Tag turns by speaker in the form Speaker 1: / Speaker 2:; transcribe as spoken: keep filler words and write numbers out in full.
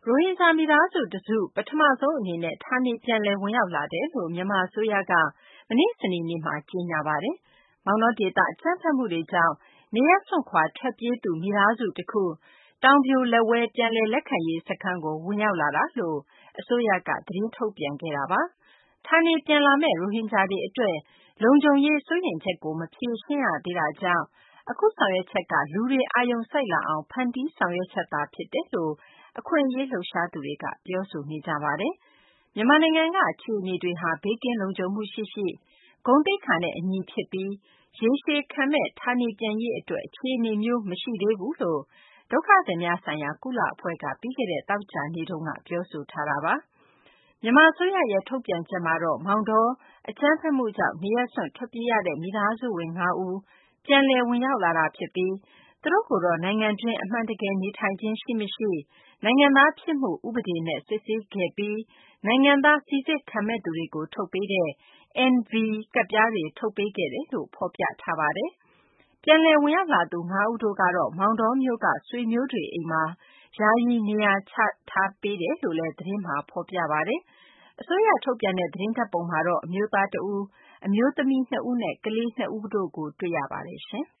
Speaker 1: ရိုဟင်ဂျာမိသားစုတစု ပထမဆုံးအနေနဲ့ဌာနေပြန်လည်ဝင်ရောက်လာတယ်လို့မြန်မာအစိုးရကမနေ့စနေနေ့မှာကြေညာပါတယ်။မောင်တောဒေသအကြမ်းဖက်မှုတွေကြောင့်နေရပ်စွန့်ခွာထွက်ပြေးသူမိသားစုတခုတောင်ပြိုလက်ဝဲပြန်လည်လက်ခံရေးစခန်းကိုဝင်ရောက်လာတာလို့အစိုးရကသတင်းထုတ်ပြန်ခဲ့တာပါ။ဌာနေပြန်လာမဲ့ရိုဟင်ဂျာတွေအတွက်လုံခြုံရေးစိုးရိမ်ချက်ကိုမဖြေရှင်းရသေးတာကြောင့်အခုဆောင်ရွက်ချက်ကလူတွေအာရုံစိုက်လာအောင်ဖန်တီးဆောင်ရွက်ချက်သာဖြစ်တယ်လို့အခွင့်အရေးလှုပ်ရှားသူတွေကပြောဆိုနေကြပါတယ်။မြန်မာနိုင်ငံကအခြေအနေတွေဟာဘေးကင်းလုံခြုံမှုရှိရှိဂုဏ်သိက္ခာနဲ့အညီဖြစ်ပြီးရေရှည်ခံမဲ့ဌာနေပြန်ရေးအတွက်အခြေအနေမျိုးမရှိသေးဘူးလို့ဒုက္ခသည်များဆိုင်ရာကုလအဖွဲ့ကပြီးခဲ့တဲ့သောကြာနေ့တုန်းကပြောဆိုထားတာပါ။မြန်မာအစိုးရရဲ့ထုတ်ပြန်ချက်မှာတော့မောင်တောအကြမ်းဖက်မှုကြောင့်နေရပ်စွန့်ထွက်ပြေးရတဲ့မိသားစုဝင်၅ဦးပြန်လည်ဝင်ရောက်လာတာဖြစ်ပြီးသူတို့ကိုတော့နိုင်ငံတွင်းအမှန်တကယ်နေထိုင်ခြင်းရှိမရှိနိုင်ငံသားဖြစ်မှုဥပဒေနဲ့စစ်ဆေးခဲ့ပြီးနိုင်ငံသားစိစစ်ခံမဲ့သူတွေကိုထုတ်ပေးတဲ့ အင်ဗီ ကဒ်ပြားတွေထုတ်ပေးခဲ့တယ်လို့ဖော်ပြထားပါတယ်။ပြန်လည်ဝင်ရောက်လာသူ၅ဦးတို့ကတော့မောင်တောမြို့ကဆွေမျိုးတွေအိမ်မှာယာယီနေရာချထားပေးတယ်လို့လည်းသတင်းမှာဖော်ပြပါတယ်။အစိုးရထုတ်ပြန်တဲ့သတင်းဓာတ်ပုံမှာတော့အမျိုးသားတဦးအမျိုးသမီးနှစ်ဦးနဲ့ကလေးနှစ်ဦးတို့ကိုတွေ့ရပါတယ်ရှင်။